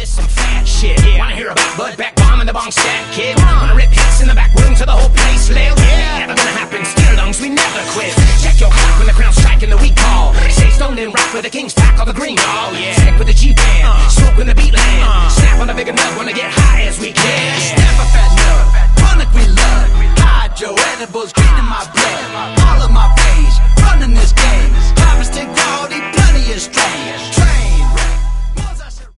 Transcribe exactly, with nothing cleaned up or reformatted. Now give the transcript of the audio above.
this some fat shit. Yeah. Wanna hear about Bud back bombing the bong stack kid? Wanna rip hits in the back room till the whole place live? Yeah. Never gonna happen, steel lungs, we never quit. Check your clock when the crown's striking the weak call. Stay stoned and rock with the king's pack of the green ball. Yeah. Stick with the G-band, uh. smoke when the beat land. Uh. Snap on the bigger nut, wanna get high as we can. Snap a fat nut, chronic we love. Hide your edibles, green in my blood.